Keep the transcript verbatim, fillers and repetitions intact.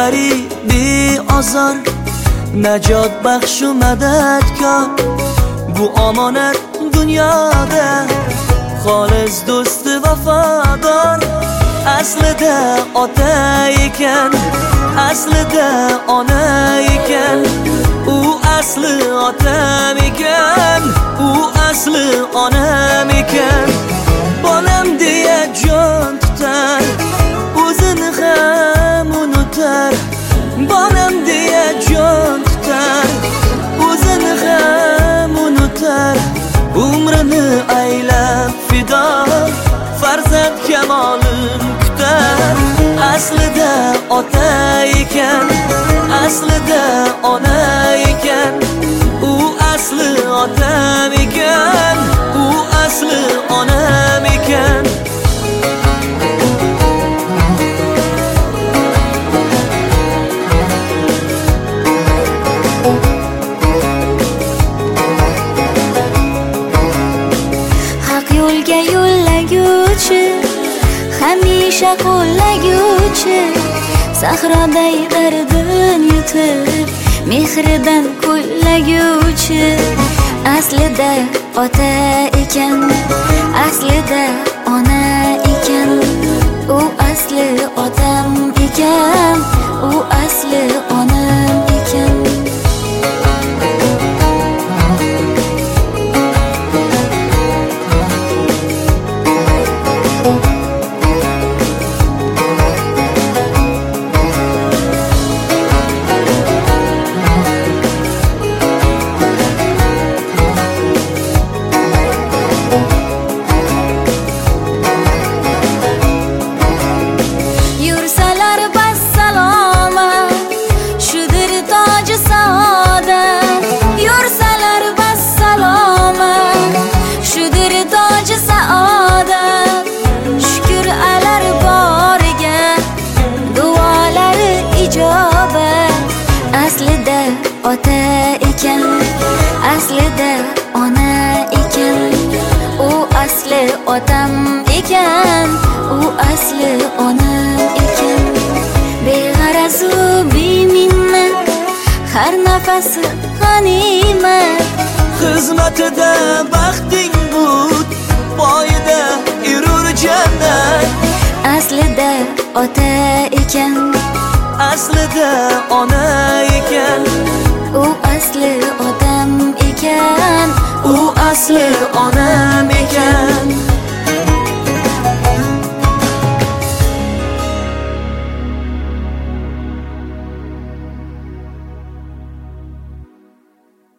غریبی آزار، نجات بخش و مددکار. Bu omonat dunyoda xolis do'sti vafodor. Aslida ota ekan, aslida ona ekan. U asli otam ekan, u asli onam ekan. Bolam deya jon tutar, o'zini ham unutar. Bolam deya jon tutar, o'zini ham unutar. Umrini aylab fido, farzand kamolin kutar. Aslida ota ekan, aslida ona ekan. U asli otam ekan, u asli onam ekan. Yo'lga yo'llaguvchi, hamisha qo'llaguvchi, sahroday dardin yutib, mehridan ko'llaguvchi. Aslida ota ekan, aslida ona ekan. U asli otam ekan, u asli onam ekan. Aslida ota ekan, aslida ona ekan. U asli otam ekan, u asli onam ekan. Beg'araz u beminnat, har nafasi g'animat. Xizmatida baxting but, poyida yurur jannat. Aslida ota ekan, aslida ona ekan. U asli otam ekan, u asli onam